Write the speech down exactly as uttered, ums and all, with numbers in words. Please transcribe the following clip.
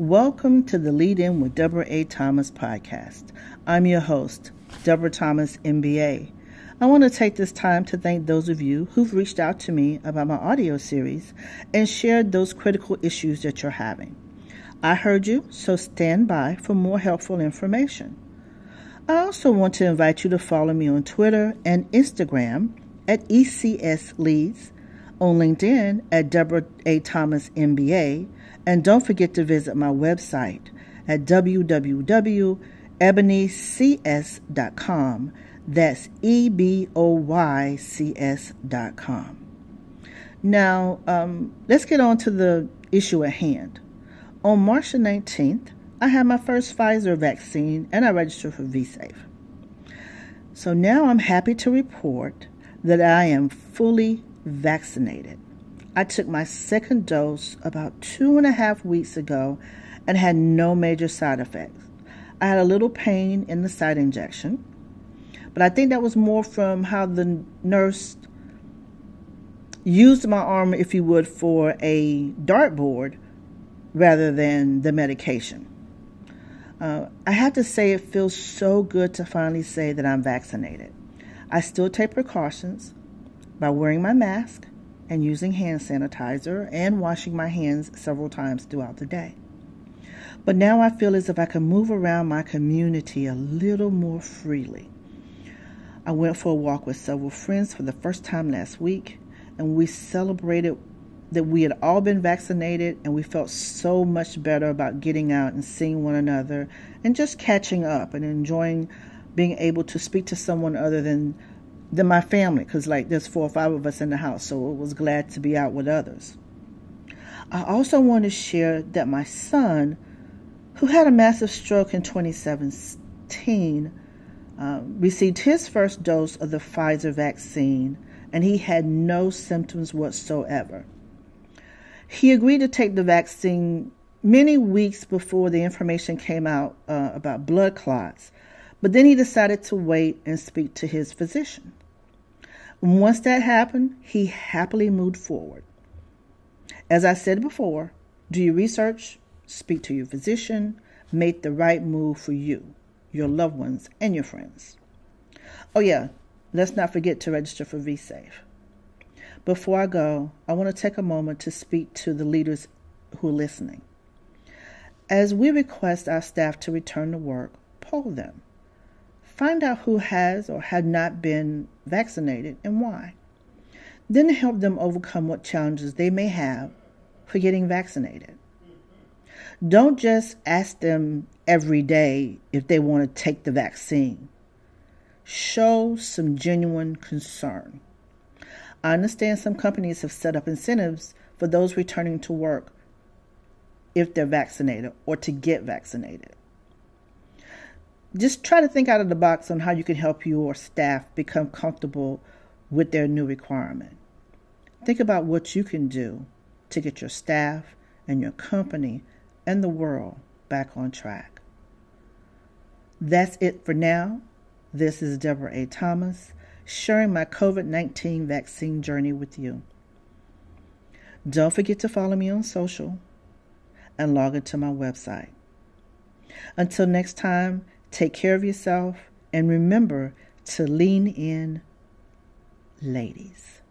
Welcome to the Lead In with Deborah A. Thomas podcast. I'm your host, Deborah Thomas, M B A. I want to take this time to thank those of you who've reached out to me about my audio series and shared those critical issues that you're having. I heard you, so stand by for more helpful information. I also want to invite you to follow me on Twitter and Instagram at E C S Leads, on LinkedIn at Deborah A. Thomas, M B A, and don't forget to visit my website at w w w dot ebony c s dot com. That's E B O Y C S dot com. Now, um, let's get on to the issue at hand. On March the nineteenth, I had my first Pfizer vaccine and I registered for V-Safe. So now I'm happy to report that I am fully vaccinated. I took my second dose about two and a half weeks ago and had no major side effects. I had a little pain in the site injection, but I think that was more from how the nurse used my arm, if you would, for a dartboard rather than the medication. Uh, I have to say it feels so good to finally say that I'm vaccinated. I still take precautions by wearing my mask and using hand sanitizer and washing my hands several times throughout the day. But now I feel as if I can move around my community a little more freely. I went for a walk with several friends for the first time last week, and we celebrated that we had all been vaccinated, and we felt so much better about getting out and seeing one another and just catching up and enjoying being able to speak to someone other than than my family, because like there's four or five of us in the house, so I was glad to be out with others. I also want to share that my son, who had a massive stroke in twenty seventeen, uh, received his first dose of the Pfizer vaccine, and he had no symptoms whatsoever. He agreed to take the vaccine many weeks before the information came out uh, about blood clots, but then he decided to wait and speak to his physician. Once that happened, he happily moved forward. As I said before, do your research, speak to your physician, make the right move for you, your loved ones, and your friends. Oh yeah, let's not forget to register for V-Safe. Before I go, I want to take a moment to speak to the leaders who are listening. As we request our staff to return to work, poll them. Find out who has or had not been vaccinated and why. Then help them overcome what challenges they may have for getting vaccinated. Don't just ask them every day if they want to take the vaccine. Show some genuine concern. I understand some companies have set up incentives for those returning to work if they're vaccinated or to get vaccinated. Just try to think out of the box on how you can help your staff become comfortable with their new requirement. Think about what you can do to get your staff and your company and the world back on track. That's it for now. This is Deborah A. Thomas, sharing my covid nineteen vaccine journey with you. Don't forget to follow me on social and log into my website. Until next time, take care of yourself and remember to lean in, ladies.